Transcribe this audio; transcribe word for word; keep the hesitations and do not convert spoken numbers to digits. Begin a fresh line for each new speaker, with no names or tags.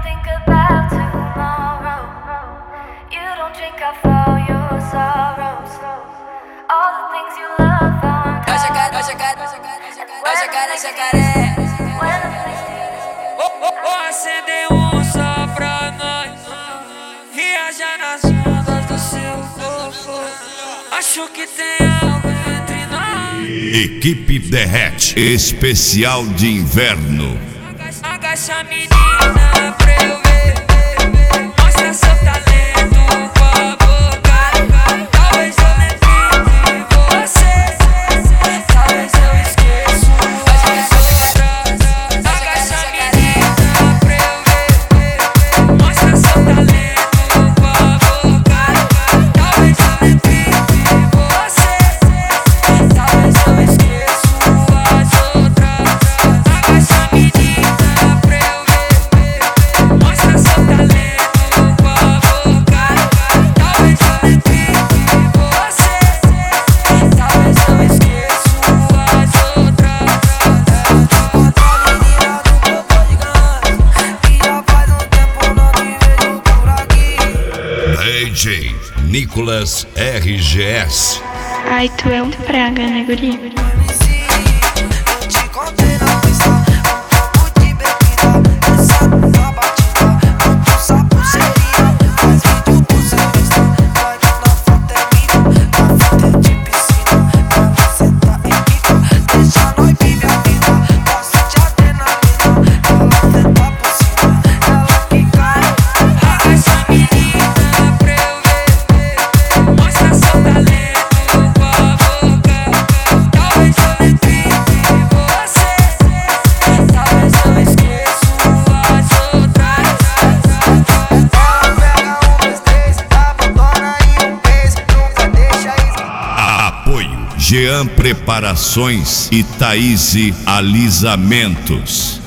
think about tomorrow. You don't drink off all your sorrows. All the things you love aren't
É o jacaré, é o jacaré, é o jacaré, jacaré.
Vou acender um só pra nós, viajar nas ondas do seu corpo. Acho que tem algo entre nós.
Equipe Derrete, especial de inverno.
Agacha a menina pra eu ver, mostra seu talento com a boca. Talvez eu lembre de você, talvez eu esqueça as outras. Agacha a menina pra eu ver, mostra seu talento com a boca. Talvez eu lembre de você, talvez eu esqueça as outras. Agacha a menina pra eu ver, mostra seu talento com a boca. Talvez eu lembre de você, talvez eu esqueça as outras.
Outra menina do corpo gigante, que já faz um tempo não te vejo por aqui.
D J Nicolas R G S.
Ai, tu é um praga, né, guri?
M C, eu te contei na pista, um copo de bebida, essa tua batida, quanto sapo seria, faz vídeo pro seu Insta, vai que na foto é minha, na foto é de piscina, pra você tá em pica, deixa nós viver a vida, gosto de adrenalina, ela senta por cima, ela que cai.
Agacha a menina pra eu ver, mostra seu talento com a boca. Talvez eu lembre de você, talvez eu esqueça as outras.
Ela pega um, dois, três, abandona e um beijo, nunca deixa isso.
Apoio Jean Preparações e Thaís Alisamentos.